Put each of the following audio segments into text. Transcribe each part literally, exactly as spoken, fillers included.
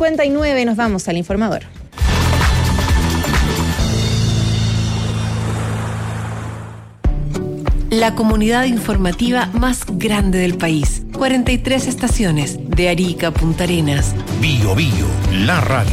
cincuenta y nueve, nos vamos al informador. La comunidad informativa más grande del país. cuarenta y tres estaciones, de Arica a Punta Arenas. Bio Bio, la radio.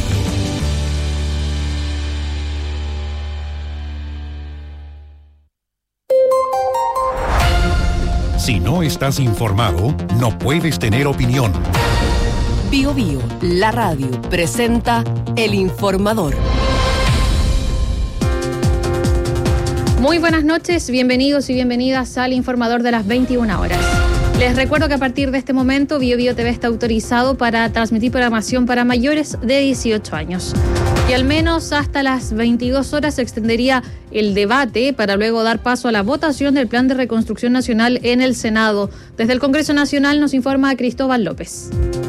Si no estás informado, no puedes tener opinión. Bio Bio, la radio, presenta El Informador. Muy buenas noches, bienvenidos y bienvenidas al Informador de las veintiuna horas. Les recuerdo que a partir de este momento Bio Bio T V está autorizado para transmitir programación para mayores de dieciocho años. Y al menos hasta las veintidós horas se extendería el debate para luego dar paso a la votación del Plan de Reconstrucción Nacional en el Senado. Desde el Congreso Nacional nos informa Cristóbal López.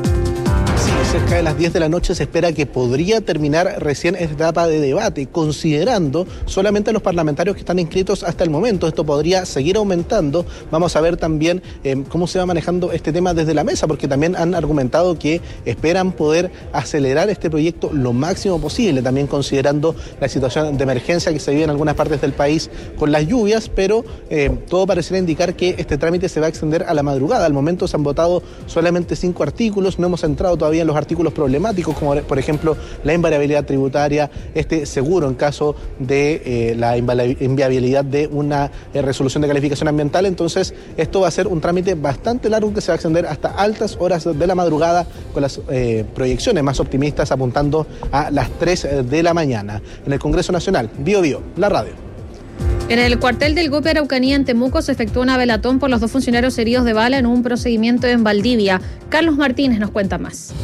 Cerca de las diez de la noche se espera que podría terminar recién esta etapa de debate, considerando solamente a los parlamentarios que están inscritos hasta el momento. Esto podría seguir aumentando. Vamos a ver también eh, cómo se va manejando este tema desde la mesa, porque también han argumentado que esperan poder acelerar este proyecto lo máximo posible, también considerando la situación de emergencia que se vive en algunas partes del país con las lluvias, pero eh, todo pareciera indicar que este trámite se va a extender a la madrugada. Al momento se han votado solamente cinco artículos, no hemos entrado todavía en los artículos problemáticos, como por ejemplo la invariabilidad tributaria, este seguro en caso de eh, la inviabilidad de una eh, resolución de calificación ambiental. Entonces esto va a ser un trámite bastante largo que se va a extender hasta altas horas de la madrugada, con las eh, proyecciones más optimistas apuntando a las tres de la mañana. En el Congreso Nacional, Bio Bio, la radio. En el cuartel del Gope Araucanía en Temuco se efectuó una velatón por los dos funcionarios heridos de bala en un procedimiento en Valdivia. Carlos Martínez nos cuenta más.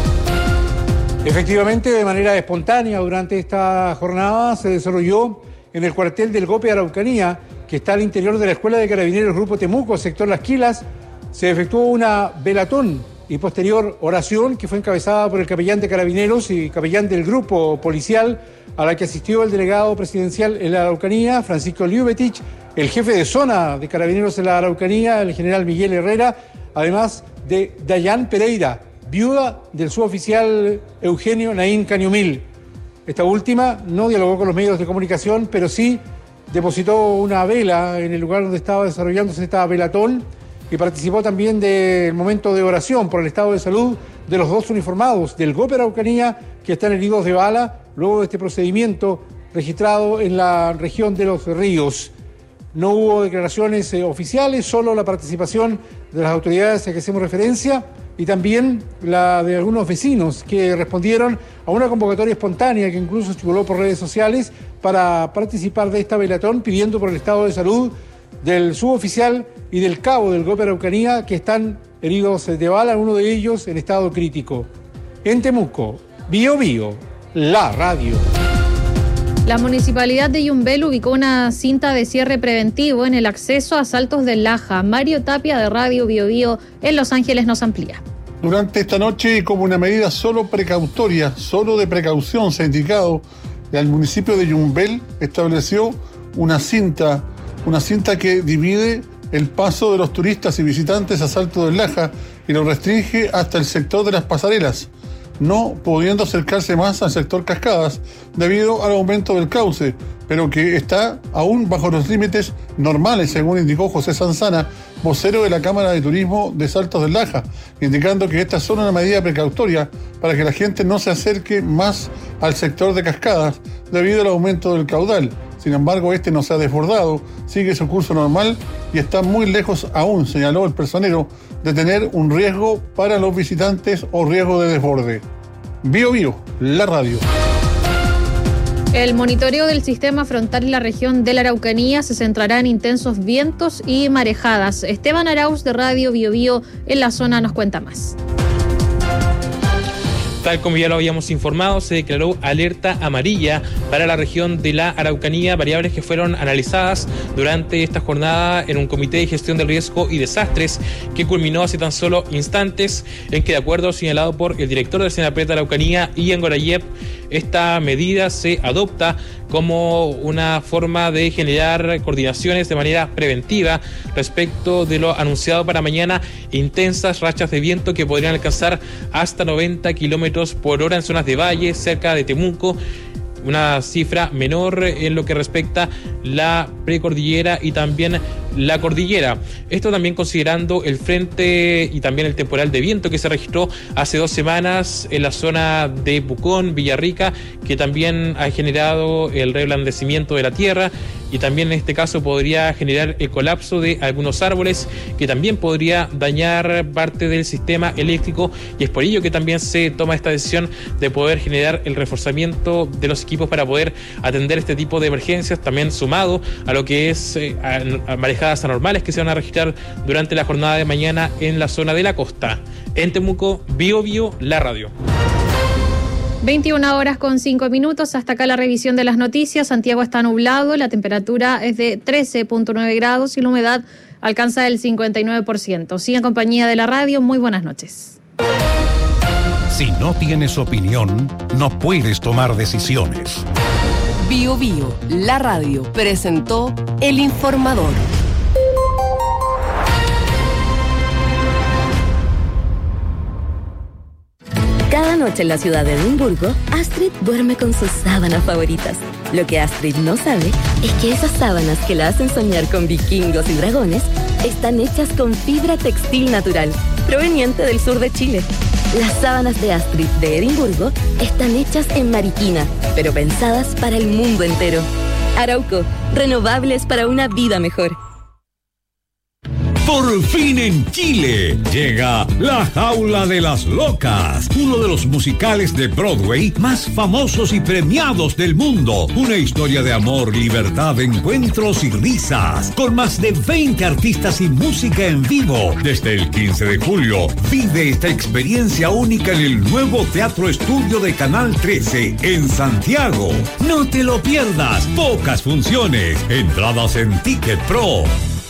Efectivamente, de manera espontánea durante esta jornada se desarrolló en el cuartel del Gope Araucanía, que está al interior de la Escuela de Carabineros Grupo Temuco, sector Las Quilas. Se efectuó una velatón y posterior oración que fue encabezada por el capellán de Carabineros y capellán del grupo policial, a la que asistió el delegado presidencial en la Araucanía, Francisco Liubetich, el jefe de zona de Carabineros en la Araucanía, el general Miguel Herrera, además de Dayan Pereira, viuda del suboficial Eugenio Naín Cañumil. Esta última no dialogó con los medios de comunicación, pero sí depositó una vela en el lugar donde estaba desarrollándose esta velatón y participó también del momento de oración por el estado de salud de los dos uniformados del Gope Araucanía que están heridos de bala luego de este procedimiento registrado en la región de Los Ríos. No hubo declaraciones eh, oficiales, solo la participación de las autoridades a que hacemos referencia y también la de algunos vecinos que respondieron a una convocatoria espontánea que incluso circuló por redes sociales para participar de esta velatón, pidiendo por el estado de salud del suboficial y del cabo del Gope Araucanía que están heridos de bala, uno de ellos en estado crítico. En Temuco, Bio Bio, la radio. La municipalidad de Yumbel ubicó una cinta de cierre preventivo en el acceso a Saltos del Laja. Mario Tapia de Radio Bio Bio en Los Ángeles nos amplía. Durante esta noche, como una medida solo precautoria, solo de precaución, se ha indicado, el municipio de Yumbel estableció una cinta, una cinta que divide el paso de los turistas y visitantes a Salto del Laja y lo restringe hasta el sector de las pasarelas, no pudiendo acercarse más al sector Cascadas debido al aumento del cauce, pero que está aún bajo los límites normales, según indicó José Sanzana, vocero de la Cámara de Turismo de Saltos del Laja, indicando que esta es solo una medida precautoria para que la gente no se acerque más al sector de Cascadas debido al aumento del caudal. Sin embargo, este no se ha desbordado, sigue su curso normal y está muy lejos aún, señaló el personero, de tener un riesgo para los visitantes o riesgo de desborde. Bio Bio, la radio. El monitoreo del sistema frontal en la región de la Araucanía se centrará en intensos vientos y marejadas. Esteban Arauz de Radio Bio Bio en la zona nos cuenta más. Tal como ya lo habíamos informado, se declaró alerta amarilla para la región de la Araucanía, variables que fueron analizadas durante esta jornada en un comité de gestión del riesgo y desastres que culminó hace tan solo instantes, en que, de acuerdo a lo señalado por el director del SENAPRED de Araucanía, Ian Gorayev, esta medida se adopta como una forma de generar coordinaciones de manera preventiva respecto de lo anunciado para mañana, intensas rachas de viento que podrían alcanzar hasta noventa kilómetros por hora en zonas de valle, cerca de Temuco, una cifra menor en lo que respecta la precordillera y también la cordillera. Esto también considerando el frente y también el temporal de viento que se registró hace dos semanas en la zona de Pucón, Villarrica, que también ha generado el reblandecimiento de la tierra y también en este caso podría generar el colapso de algunos árboles, que también podría dañar parte del sistema eléctrico, y es por ello que también se toma esta decisión de poder generar el reforzamiento de los equipos para poder atender este tipo de emergencias, también sumado a lo que es eh, a, a marejadas anormales que se van a registrar durante la jornada de mañana en la zona de la costa. En Temuco, Bio Bio, la radio. veintiuna horas con cinco minutos, hasta acá la revisión de las noticias. Santiago está nublado, la temperatura es de trece punto nueve grados y la humedad alcanza el cincuenta y nueve por ciento. Sigue en compañía de la radio, muy buenas noches. Si no tienes opinión, no puedes tomar decisiones. Bio Bio, la radio, presentó El Informador. Cada noche en la ciudad de Edimburgo, Astrid duerme con sus sábanas favoritas. Lo que Astrid no sabe es que esas sábanas que la hacen soñar con vikingos y dragones están hechas con fibra textil natural, proveniente del sur de Chile. Las sábanas de Astrid de Edimburgo están hechas en Mariquina, pero pensadas para el mundo entero. Arauco, renovables para una vida mejor. Por fin en Chile llega La Jaula de las Locas, uno de los musicales de Broadway más famosos y premiados del mundo. Una historia de amor, libertad, encuentros y risas, con más de veinte artistas y música en vivo. Desde el quince de julio, vive esta experiencia única en el nuevo Teatro Estudio de Canal trece en Santiago. No te lo pierdas, pocas funciones, entradas en Ticket Pro.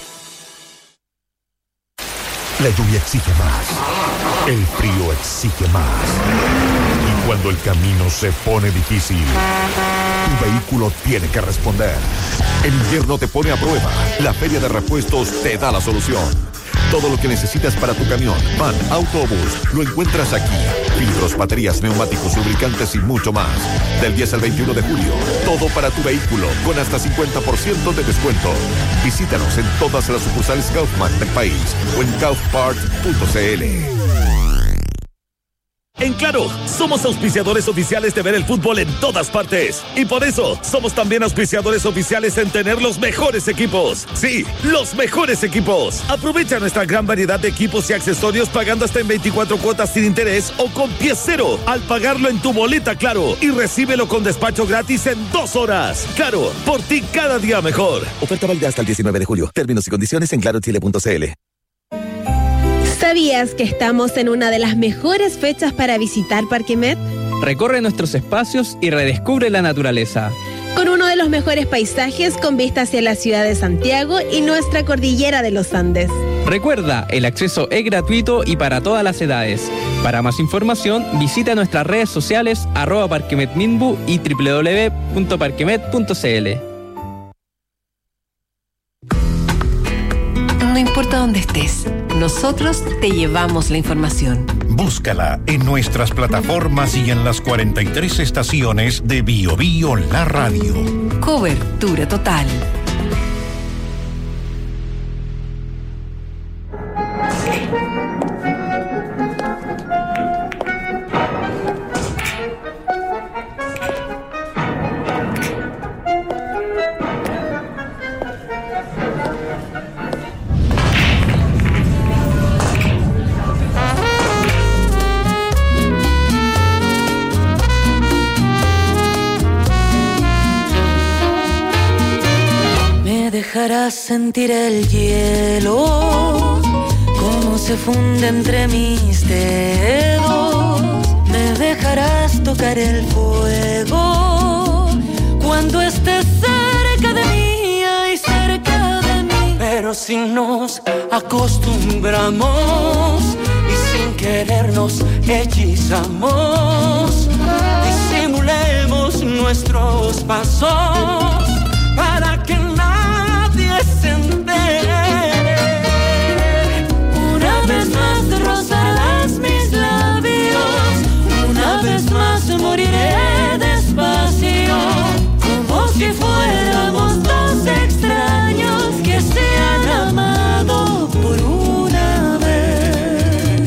La lluvia exige más, el frío exige más. Y cuando el camino se pone difícil, tu vehículo tiene que responder. El invierno te pone a prueba. La Feria de Repuestos te da la solución. Todo lo que necesitas para tu camión, van, auto o bus, lo encuentras aquí. Filtros, baterías, neumáticos, lubricantes y mucho más. Del diez al veintiuno de julio, todo para tu vehículo, con hasta cincuenta por ciento de descuento. Visítanos en todas las sucursales Kaufman del país o en kaufpart punto c l. En Claro, somos auspiciadores oficiales de ver el fútbol en todas partes. Y por eso, somos también auspiciadores oficiales en tener los mejores equipos. Sí, los mejores equipos. Aprovecha nuestra gran variedad de equipos y accesorios pagando hasta en veinticuatro cuotas sin interés o con pie cero al pagarlo en tu boleta Claro. Y recíbelo con despacho gratis en dos horas. Claro, por ti cada día mejor. Oferta válida hasta el diecinueve de julio. Términos y condiciones en claro chile punto c l. ¿Sabías que estamos en una de las mejores fechas para visitar Parque Met? Recorre nuestros espacios y redescubre la naturaleza. Con uno de los mejores paisajes con vista hacia la ciudad de Santiago y nuestra cordillera de los Andes. Recuerda, el acceso es gratuito y para todas las edades. Para más información, visita nuestras redes sociales arroba parquemetminbu y doble u doble u doble u punto parquemet punto c l. No importa dónde estés, nosotros te llevamos la información. Búscala en nuestras plataformas y en las cuarenta y tres estaciones de Bio Bio La Radio. Cobertura total. Dejarás sentir el hielo, cómo se funde entre mis dedos. Me dejarás tocar el fuego, cuando estés cerca de mí, ay, cerca de mí. Pero si nos acostumbramos y sin querer nos hechizamos, disimulemos nuestros pasos para que nadie se entere. Una vez más rozarás mis labios, una vez más moriré despacio, como si fuéramos dos extraños que se han amado por una vez.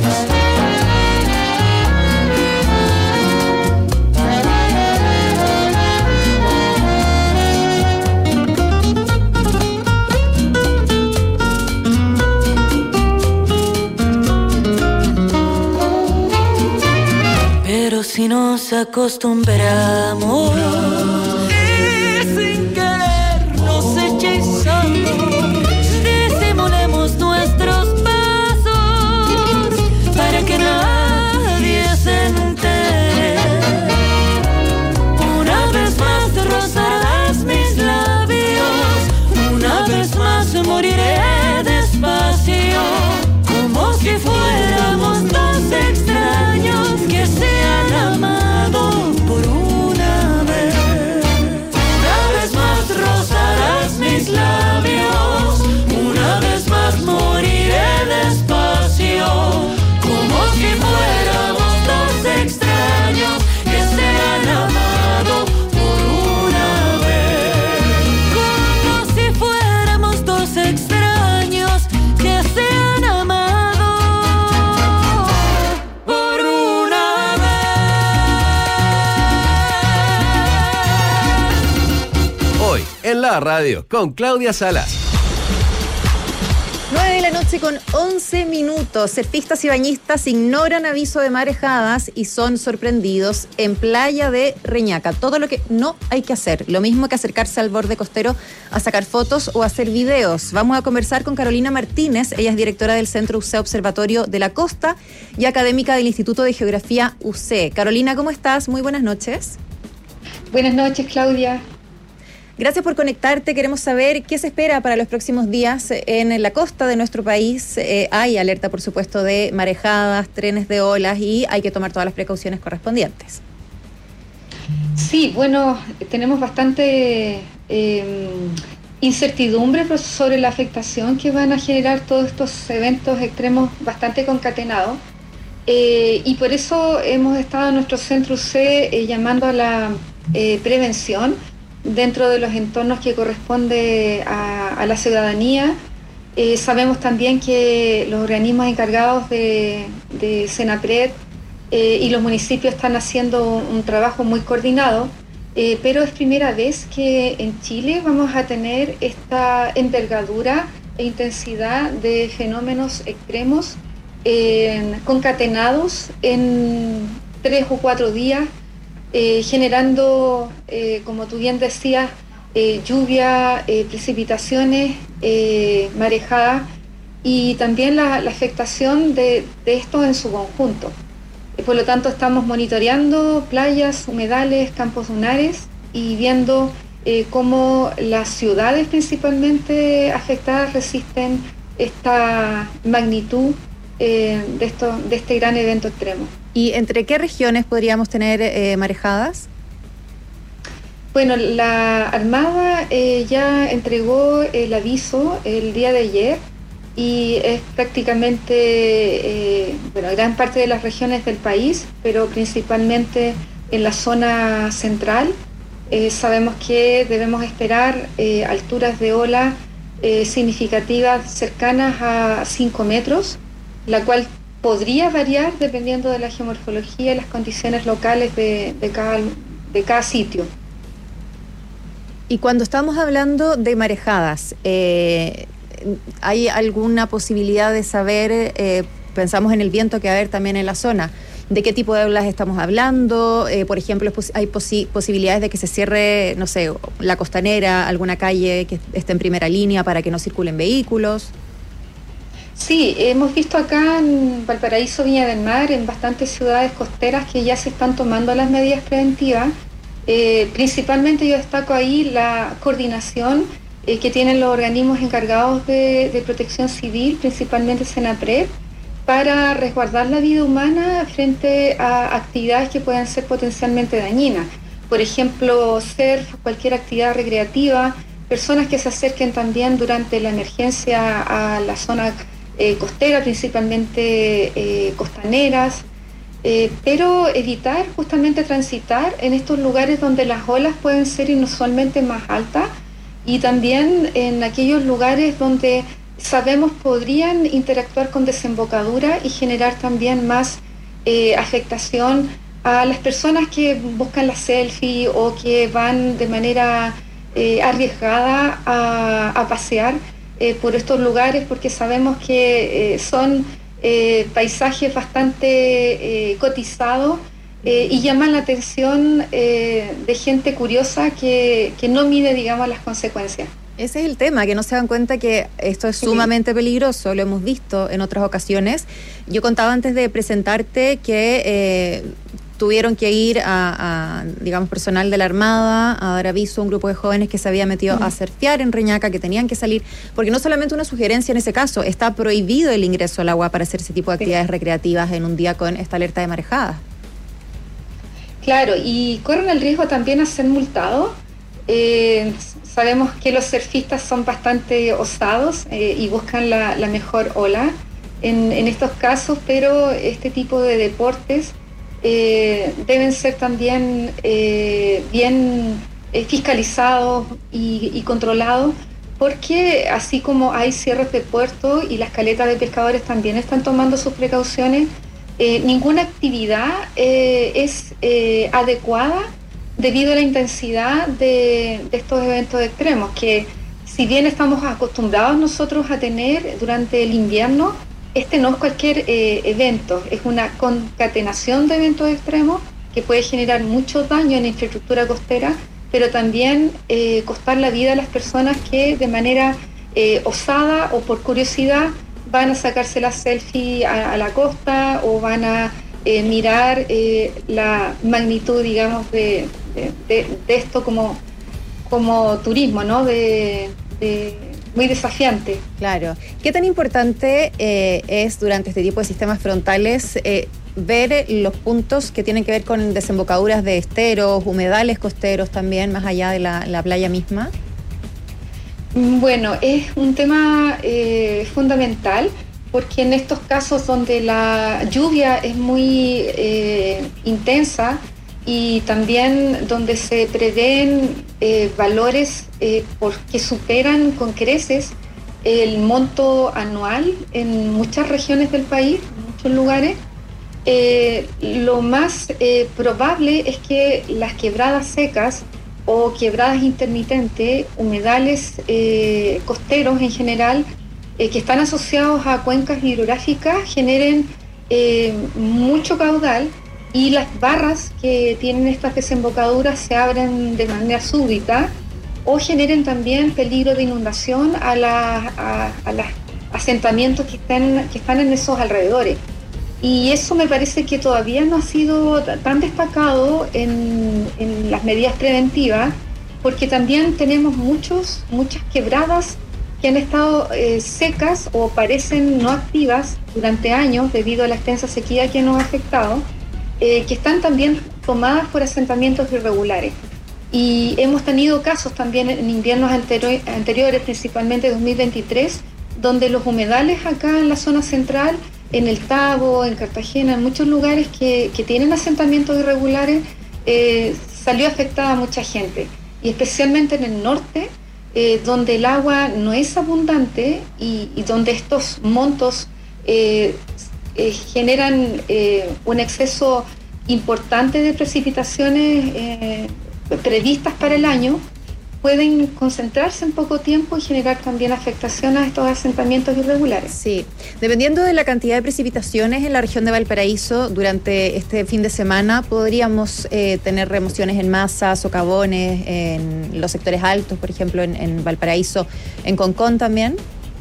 Pero si nos acostumbramos y sin querer nos hechizamos, disimulemos nuestros pasos para que nadie se entere. Una vez más rozarás mis labios, una vez más moriré despacio, como si fuéramos dos extraños que se han amado por una vez. Una vez más rozarás mis labios, una vez más moriré despacio, como si fuéramos dos extraños que se han amado por una vez. Como si fuéramos dos extraños que se han amado por una vez. Hoy en la radio con Claudia Salas. nueve de la noche con once minutos. Surfistas y bañistas ignoran aviso de marejadas y son sorprendidos en playa de Reñaca. Todo lo que no hay que hacer. Lo mismo que acercarse al borde costero a sacar fotos o hacer videos. Vamos a conversar con Carolina Martínez. Ella es directora del Centro U C Observatorio de la Costa y académica del Instituto de Geografía U C. Carolina, ¿cómo estás? Muy buenas noches. Buenas noches, Claudia. Gracias por conectarte. Queremos saber qué se espera para los próximos días en la costa de nuestro país. Eh, hay alerta, por supuesto, de marejadas, trenes de olas y hay que tomar todas las precauciones correspondientes. Sí, bueno, tenemos bastante eh, incertidumbre sobre la afectación que van a generar todos estos eventos extremos bastante concatenados. Eh, y por eso hemos estado en nuestro Centro U C eh, llamando a la eh, prevención dentro de los entornos que corresponde a, a la ciudadanía. Eh, sabemos también que los organismos encargados de, de Senapred eh, y los municipios están haciendo un trabajo muy coordinado, eh, pero es primera vez que en Chile vamos a tener esta envergadura e intensidad de fenómenos extremos eh, concatenados en tres o cuatro días, Eh, generando, eh, como tú bien decías, eh, lluvia, eh, precipitaciones, eh, marejadas y también la, la afectación de, de esto en su conjunto. Eh, por lo tanto, estamos monitoreando playas, humedales, campos dunares y viendo eh, cómo las ciudades principalmente afectadas resisten esta magnitud eh, de, esto, de este gran evento extremo. ¿Y entre qué regiones podríamos tener eh, marejadas? Bueno, la Armada eh, ya entregó el aviso el día de ayer y es prácticamente, eh, bueno, gran parte de las regiones del país, pero principalmente en la zona central. Eh, sabemos que debemos esperar eh, alturas de ola eh, significativas cercanas a cinco metros, la cual podría variar dependiendo de la geomorfología y las condiciones locales de, de, cada, de cada sitio. Y cuando estamos hablando de marejadas, eh, ¿hay alguna posibilidad de saber, eh, pensamos en el viento que va a haber también en la zona, de qué tipo de olas estamos hablando? Eh, por ejemplo, ¿hay posi- posibilidades de que se cierre, no sé, la costanera, alguna calle que esté en primera línea para que no circulen vehículos? Sí, hemos visto acá en Valparaíso, Viña del Mar, en bastantes ciudades costeras que ya se están tomando las medidas preventivas. Eh, principalmente yo destaco ahí la coordinación eh, que tienen los organismos encargados de, de protección civil, principalmente Senapred, para resguardar la vida humana frente a actividades que puedan ser potencialmente dañinas. por ejemplo, surf, cualquier actividad recreativa, personas que se acerquen también durante la emergencia a la zona eh, costera, principalmente eh, costaneras, eh, pero evitar justamente transitar en estos lugares donde las olas pueden ser inusualmente más altas y también en aquellos lugares donde sabemos podrían interactuar con desembocadura y generar también más eh, afectación a las personas que buscan la selfie o que van de manera eh, arriesgada a, a pasear eh, por estos lugares, porque sabemos que eh, son eh, paisajes bastante eh, cotizados eh, y llaman la atención eh, de gente curiosa que, que no mide, digamos, las consecuencias. Ese es el tema, que no se dan cuenta que esto es sumamente peligroso, lo hemos visto en otras ocasiones. Yo contaba antes de presentarte que eh, tuvieron que ir a, a, digamos, personal de la Armada a dar aviso a un grupo de jóvenes que se había metido uh-huh. a surfear en Reñaca, que tenían que salir, porque no solamente una sugerencia en ese caso, está prohibido el ingreso al agua para hacer ese tipo de actividades sí. recreativas en un día con esta alerta de marejadas. Claro, y corren el riesgo también a ser multados. Eh, sabemos que los surfistas son bastante osados eh, y buscan la, la mejor ola en, en estos casos, pero este tipo de deportes eh, deben ser también eh, bien eh, fiscalizados y, y controlados, porque así como hay cierres de puerto y las caletas de pescadores también están tomando sus precauciones, eh, ninguna actividad eh, es eh, adecuada debido a la intensidad de, de estos eventos extremos, que si bien estamos acostumbrados nosotros a tener durante el invierno, este no es cualquier eh, evento, es una concatenación de eventos extremos que puede generar mucho daño en la infraestructura costera, pero también eh, costar la vida a las personas que de manera eh, osada o por curiosidad van a sacarse la selfie a, a la costa o van a eh, mirar eh, la magnitud, digamos, de De, de, de esto como, como turismo, ¿no? De, de, muy desafiante. Claro. ¿Qué tan importante eh, es durante este tipo de sistemas frontales eh, ver los puntos que tienen que ver con desembocaduras de esteros, humedales costeros también, más allá de la, la playa misma? Bueno, es un tema eh, fundamental, porque en estos casos donde la lluvia es muy eh, intensa, y también donde se prevén eh, valores eh, por, que superan con creces el monto anual en muchas regiones del país, en muchos lugares, eh, lo más eh, probable es que las quebradas secas o quebradas intermitentes, humedales eh, costeros en general, eh, que están asociados a cuencas hidrográficas, generen eh, mucho caudal, y las barras que tienen estas desembocaduras se abren de manera súbita o generen también peligro de inundación a, la, a, a los asentamientos que están, que están en esos alrededores. Y eso me parece que todavía no ha sido tan destacado en, en las medidas preventivas, porque también tenemos muchos, muchas quebradas que han estado eh, secas o parecen no activas durante años debido a la extensa sequía que nos ha afectado, Eh, que están también tomadas por asentamientos irregulares. Y hemos tenido casos también en inviernos anteri- anteriores, principalmente dos mil veintitrés, donde los humedales acá en la zona central, en el Tabo, en Cartagena, en muchos lugares que, que tienen asentamientos irregulares, eh, salió afectada a mucha gente. Y especialmente en el norte, eh, donde el agua no es abundante y, y donde estos montos eh, Eh, generan eh, un exceso importante de precipitaciones eh, previstas para el año, pueden concentrarse en poco tiempo y generar también afectación a estos asentamientos irregulares. Sí, dependiendo de la cantidad de precipitaciones en la región de Valparaíso durante este fin de semana, podríamos eh, tener remociones en masa, socavones, en los sectores altos, por ejemplo, en, en Valparaíso, en Concón también.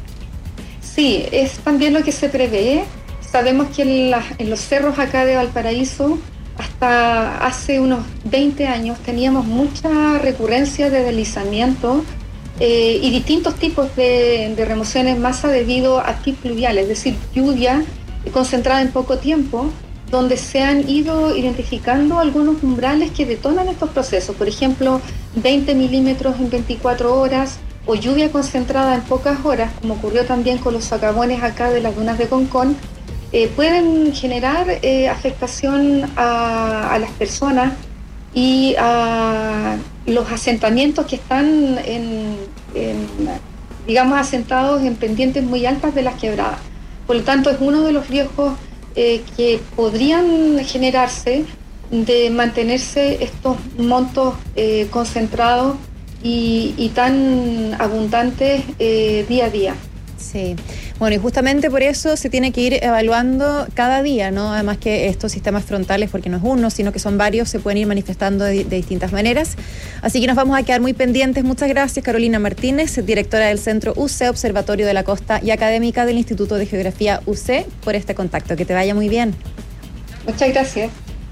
Sí, es también lo que se prevé. Sabemos que en, la, en los cerros acá de Valparaíso, hasta hace unos veinte años, teníamos mucha recurrencia de deslizamiento eh, y distintos tipos de, de remoción en masa debido a pics pluviales, es decir, lluvia concentrada en poco tiempo, donde se han ido identificando algunos umbrales que detonan estos procesos. Por ejemplo, veinte milímetros en veinticuatro horas o lluvia concentrada en pocas horas, como ocurrió también con los socavones acá de las dunas de Concón, eh, pueden generar eh, afectación a, a las personas y a los asentamientos que están en, en, digamos, asentados en pendientes muy altas de las quebradas. Por lo tanto, es uno de los riesgos eh, que podrían generarse de mantenerse estos montos eh, concentrados y, y tan abundantes eh, día a día. Sí, bueno, y justamente por eso se tiene que ir evaluando cada día, ¿no? Además que estos sistemas frontales, porque no es uno, sino que son varios, se pueden ir manifestando de, de distintas maneras. Así que nos vamos a quedar muy pendientes. Muchas gracias, Carolina Martínez, directora del Centro U C, Observatorio de la Costa, y académica del Instituto de Geografía U C, por este contacto. Que te vaya muy bien. Muchas gracias.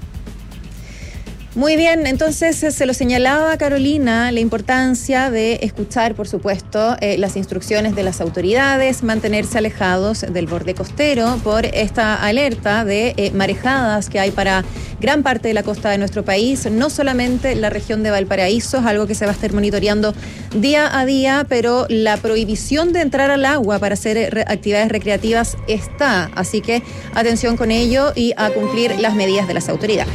Muy bien, entonces se lo señalaba Carolina, la importancia de escuchar, por supuesto, eh, las instrucciones de las autoridades, mantenerse alejados del borde costero por esta alerta de eh, marejadas que hay para gran parte de la costa de nuestro país, no solamente la región de Valparaíso, es algo que se va a estar monitoreando día a día, pero la prohibición de entrar al agua para hacer re- actividades recreativas está, así que atención con ello y a cumplir las medidas de las autoridades.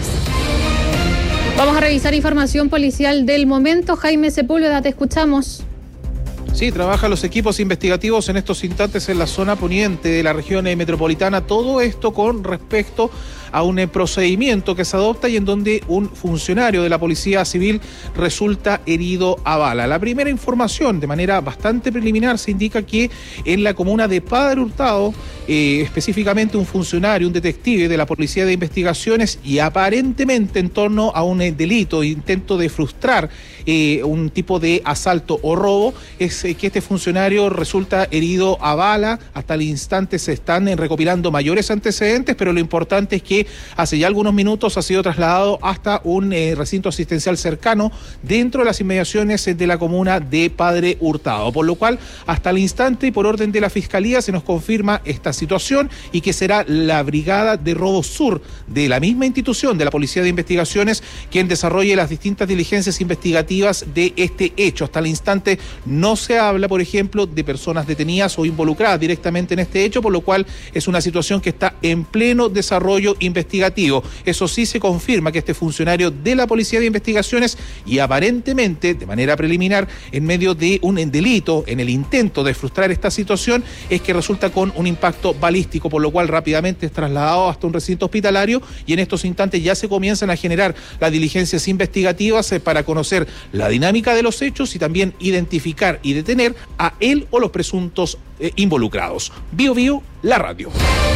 Vamos a revisar información policial del momento. Jaime Sepúlveda, te escuchamos. Sí, trabajan los equipos investigativos en estos instantes en la zona poniente de la región metropolitana. Todo esto con respecto a un procedimiento que se adopta y en donde un funcionario de la Policía Civil resulta herido a bala. La primera información, de manera bastante preliminar, se indica que en la comuna de Padre Hurtado, eh, específicamente un funcionario, un detective de la Policía de Investigaciones, y aparentemente en torno a un eh, delito, intento de frustrar eh, un tipo de asalto o robo, es eh, que este funcionario resulta herido a bala. Hasta el instante se están eh, recopilando mayores antecedentes, pero lo importante es que hace ya algunos minutos ha sido trasladado hasta un eh, recinto asistencial cercano dentro de las inmediaciones de la comuna de Padre Hurtado, por lo cual hasta el instante y por orden de la Fiscalía se nos confirma esta situación y que será la Brigada de Robo Sur de la misma institución de la Policía de Investigaciones quien desarrolle las distintas diligencias investigativas de este hecho. Hasta el instante no se habla, por ejemplo, de personas detenidas o involucradas directamente en este hecho, por lo cual es una situación que está en pleno desarrollo investigativo. Eso sí, se confirma que este funcionario de la Policía de Investigaciones, y aparentemente de manera preliminar en medio de un delito, en el intento de frustrar esta situación, es que resulta con un impacto balístico, por lo cual rápidamente es trasladado hasta un recinto hospitalario y en estos instantes ya se comienzan a generar las diligencias investigativas eh, para conocer la dinámica de los hechos y también identificar y detener a él o los presuntos eh, involucrados. Bio Bio, la radio.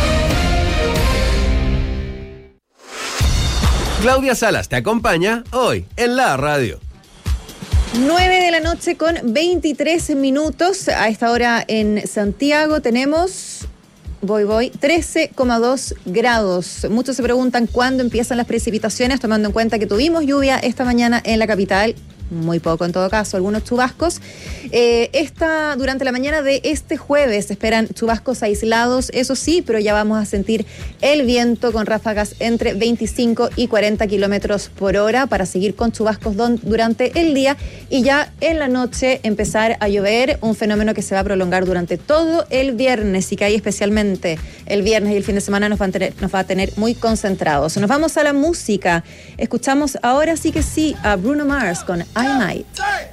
Claudia Salas te acompaña hoy en la radio. nueve de la noche con veintitrés minutos. A esta hora en Santiago tenemos, voy, voy, trece coma dos grados. Muchos se preguntan cuándo empiezan las precipitaciones, tomando en cuenta que tuvimos lluvia esta mañana en la capital. Muy poco en todo caso, algunos chubascos. Eh, esta, durante la mañana de este jueves se esperan chubascos aislados, eso sí, pero ya vamos a sentir el viento con ráfagas entre veinticinco y cuarenta kilómetros por hora para seguir con chubascos don, durante el día y ya en la noche empezar a llover, un fenómeno que se va a prolongar durante todo el viernes y que ahí especialmente el viernes y el fin de semana nos va a tener, nos va a tener muy concentrados. Nos vamos a la música. Escuchamos ahora sí que sí a Bruno Mars con I Might.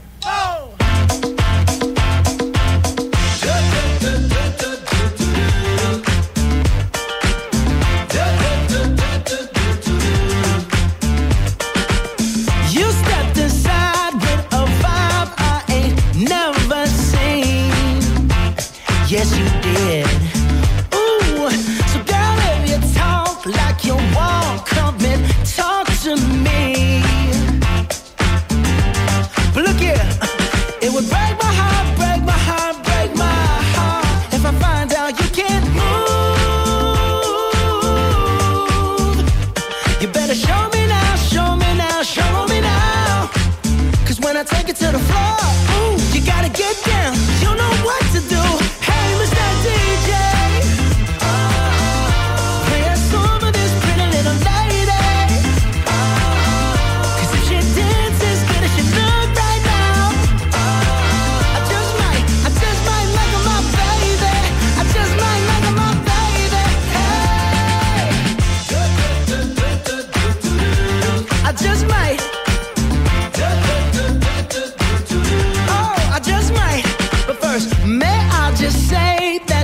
You stepped inside with a vibe I ain't never seen. Yes, you did. Ooh, so girl, if you talk like you want, come and talk to me. But look here,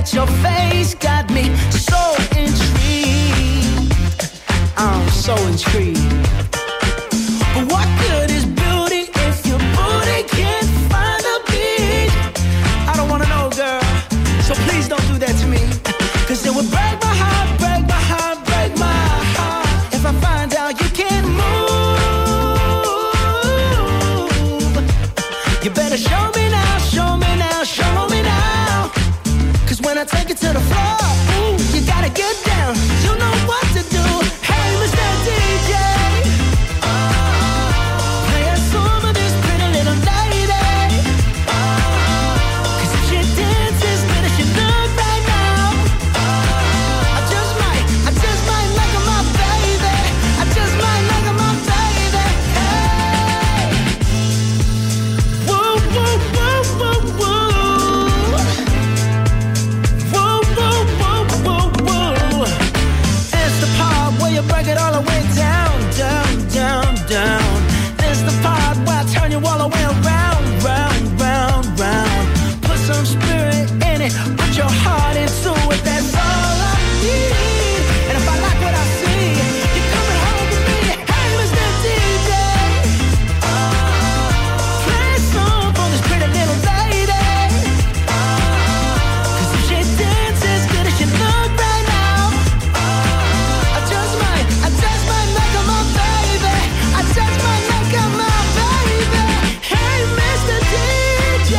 at your face got me so intrigued. I'm so intrigued. But what good is beauty if your booty can't find a beat? I don't wanna know, girl, so please don't do that to me. Cause it would break my heart, break my heart, break my heart if I find out you can't move. You better show me now, show me now, show me now. Cause when I take it to the floor, ooh, you gotta get down. You know what to do. Hey, Mister D J, play a song of this pretty little lady. Cause if she dances good as she look right now, I just might, I just might make her my baby. I just might make her my baby. Hey, woo, woo, woo, woo, woo. Woo, woo, woo, woo, woo. It's the part where you break it all the way down, down, down, down. It's the part where I turn you all the way around, round, round, round. Put some spirit in it, put your heart into it. That's all I need. And if I like what I see, you're coming home with me. Hey, Mister D J, play a song for this pretty little lady. Cause if she dances good as she look right now, I just might, I just might make her my baby. I just might make her my baby. Hey, Mister D J,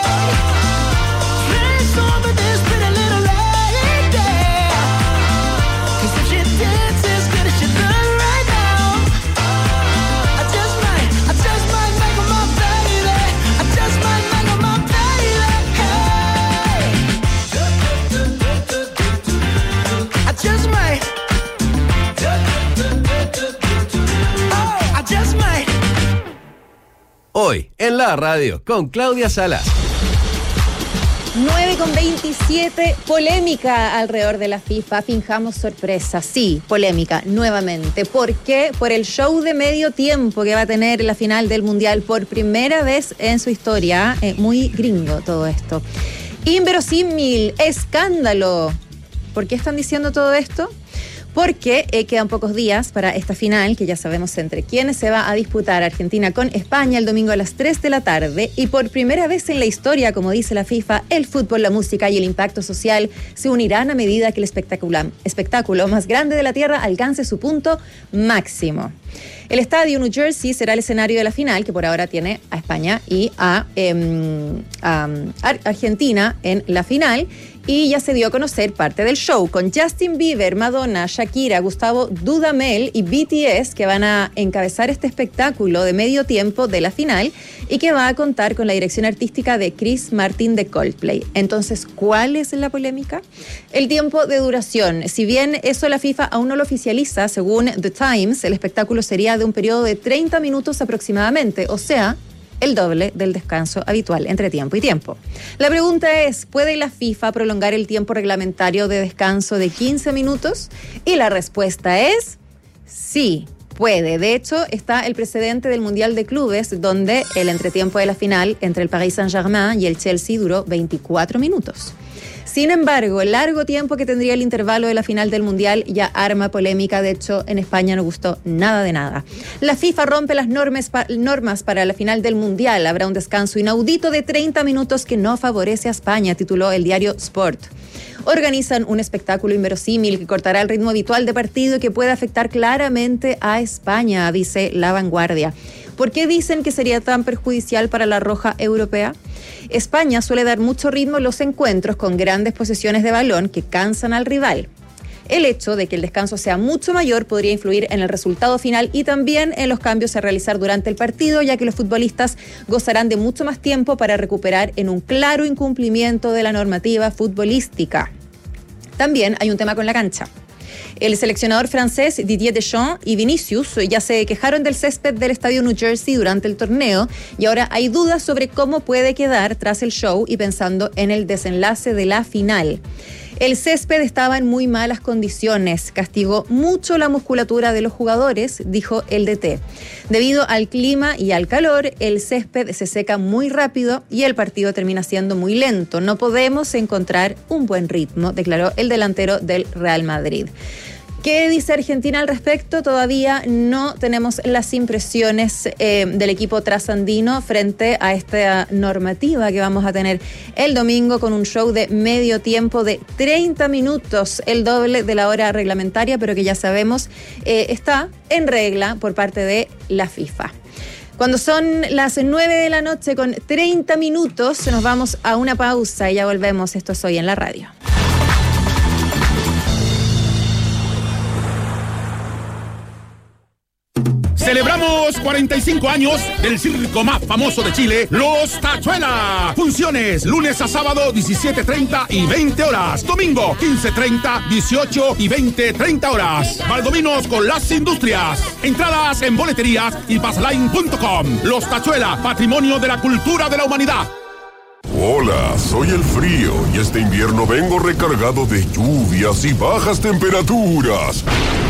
play a song for this pretty little lady. Cause if she dances good as she look right now, I just might, I just might make her my baby. I just might make her my baby. Hey, I just might. Oh, I just might. Hoy, en la radio, con Claudia Salas. nueve con veintisiete, polémica alrededor de la FIFA, finjamos sorpresa, sí, polémica, nuevamente. ¿Por qué? Por el show de medio tiempo que va a tener la final del Mundial por primera vez en su historia, eh, muy gringo todo esto. Inverosímil, escándalo. ¿Por qué están diciendo todo esto? Porque eh, quedan pocos días para esta final, que ya sabemos entre quiénes se va a disputar Argentina con España el domingo a las tres de la tarde, y por primera vez en la historia, como dice la FIFA, el fútbol, la música y el impacto social se unirán a medida que el espectáculo, espectáculo más grande de la Tierra alcance su punto máximo. El estadio New Jersey será el escenario de la final, que por ahora tiene a España y a, eh, a Argentina en la final. Y ya se dio a conocer parte del show con Justin Bieber, Madonna, Shakira, Gustavo Dudamel y B T S, que van a encabezar este espectáculo de medio tiempo de la final y que va a contar con la dirección artística de Chris Martin de Coldplay. Entonces, ¿cuál es la polémica? El tiempo de duración. Si bien eso la FIFA aún no lo oficializa, según The Times, el espectáculo sería de un periodo de treinta minutos aproximadamente, o sea, el doble del descanso habitual entre tiempo y tiempo. La pregunta es, ¿puede la FIFA prolongar el tiempo reglamentario de descanso de quince minutos? Y la respuesta es sí, puede. De hecho, está el precedente del Mundial de Clubes, donde el entretiempo de la final entre el Paris Saint-Germain y el Chelsea duró veinticuatro minutos. Sin embargo, el largo tiempo que tendría el intervalo de la final del Mundial ya arma polémica. De hecho, en España no gustó nada de nada. La FIFA rompe las normas, pa- normas para la final del Mundial. Habrá un descanso inaudito de treinta minutos que no favorece a España, tituló el diario Sport. Organizan un espectáculo inverosímil que cortará el ritmo habitual de partido y que puede afectar claramente a España, dice La Vanguardia. ¿Por qué dicen que sería tan perjudicial para la roja europea? España suele dar mucho ritmo en los encuentros con grandes posesiones de balón que cansan al rival. El hecho de que el descanso sea mucho mayor podría influir en el resultado final y también en los cambios a realizar durante el partido, ya que los futbolistas gozarán de mucho más tiempo para recuperar en un claro incumplimiento de la normativa futbolística. También hay un tema con la cancha. El seleccionador francés Didier Deschamps y Vinicius ya se quejaron del césped del estadio New Jersey durante el torneo y ahora hay dudas sobre cómo puede quedar tras el show y pensando en el desenlace de la final. El césped estaba en muy malas condiciones, castigó mucho la musculatura de los jugadores, dijo el D T. Debido al clima y al calor, el césped se seca muy rápido y el partido termina siendo muy lento. No podemos encontrar un buen ritmo, declaró el delantero del Real Madrid. ¿Qué dice Argentina al respecto? Todavía no tenemos las impresiones eh, del equipo trasandino frente a esta normativa que vamos a tener el domingo con un show de medio tiempo de treinta minutos, el doble de la hora reglamentaria, pero que ya sabemos eh, está en regla por parte de la FIFA. Cuando son las nueve de la noche con treinta minutos, nos vamos a una pausa y ya volvemos. Esto es Hoy en la Radio. Celebramos cuarenta y cinco años del circo más famoso de Chile, Los Tachuela. Funciones lunes a sábado diecisiete treinta y veinte horas. Domingo quince treinta, dieciocho y veinte treinta horas. Valdominos con las industrias. Entradas en boleterías y passline punto com. Los Tachuela, patrimonio de la cultura de la humanidad. Hola, soy el frío y este invierno vengo recargado de lluvias y bajas temperaturas.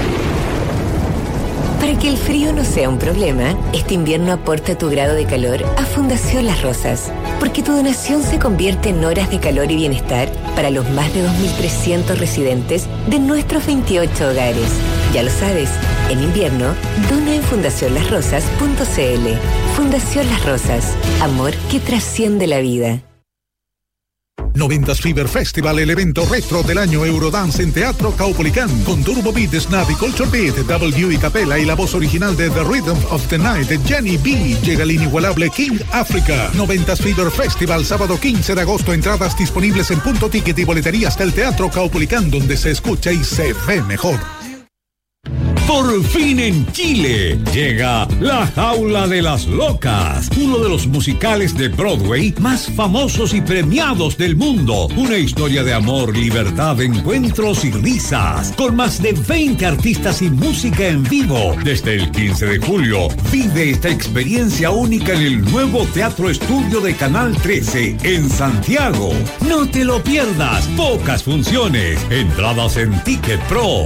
Para que el frío no sea un problema, este invierno aporta tu grado de calor a Fundación Las Rosas, porque tu donación se convierte en horas de calor y bienestar para los más de dos mil trescientos residentes de nuestros veintiocho hogares. Ya lo sabes, en invierno, dona en fundación las rosas punto c l. Fundación Las Rosas, amor que trasciende la vida. noventas Fever Festival, el evento retro del año Eurodance en Teatro Caupolicán, con Turbo Beat, Snap y Culture Beat, W y Capella y la voz original de The Rhythm of the Night de Jenny B. Llega el inigualable King Africa. noventas Fever Festival, sábado quince de agosto, entradas disponibles en Punto Ticket y boleterías del Teatro Caupolicán, donde se escucha y se ve mejor. Por fin en Chile llega La Jaula de las Locas, uno de los musicales de Broadway más famosos y premiados del mundo. Una historia de amor, libertad, encuentros y risas, con más de veinte artistas y música en vivo. Desde el quince de julio, vive esta experiencia única en el nuevo Teatro Estudio de Canal trece en Santiago. No te lo pierdas, pocas funciones, entradas en Ticket Pro.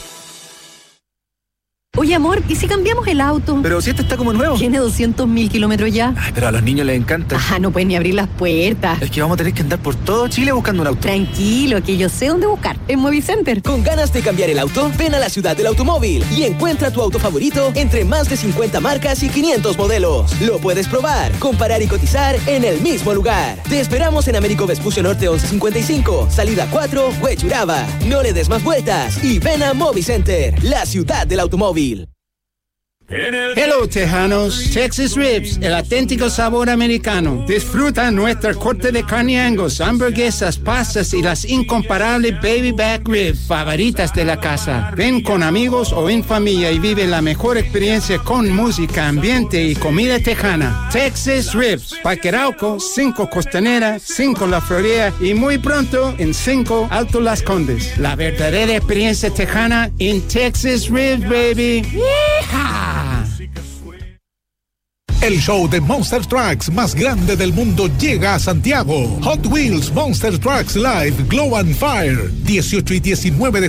Oye, amor, ¿y si cambiamos el auto? Pero si este está como nuevo. Tiene doscientos mil kilómetros ya. Ay, pero a los niños les encanta. Ajá, no pueden ni abrir las puertas. Es que vamos a tener que andar por todo Chile buscando un auto. Tranquilo, que yo sé dónde buscar. En Movicenter. ¿Con ganas de cambiar el auto? Ven a la ciudad del automóvil y encuentra tu auto favorito entre más de cincuenta marcas y quinientos modelos. Lo puedes probar, comparar y cotizar en el mismo lugar. Te esperamos en Américo Vespucio Norte once cincuenta y cinco, salida cuatro, Huechuraba. No le des más vueltas y ven a Movicenter, la ciudad del automóvil. Hello, tejanos. Texas Ribs, el auténtico sabor americano. Disfruta nuestra corte de carne Angus, hamburguesas, pastas y las incomparables baby back ribs favoritas de la casa. Ven con amigos o en familia y vive la mejor experiencia con música, ambiente y comida tejana. Texas Ribs, Parque Arauco, cinco Costanera, cinco La Florida y muy pronto en cinco Alto Las Condes. La verdadera experiencia tejana en Texas Ribs, baby. ¡Yeehaw! El show de Monster Trucks más grande del mundo llega a Santiago. Hot Wheels Monster Trucks Live Glow and Fire, dieciocho y diecinueve de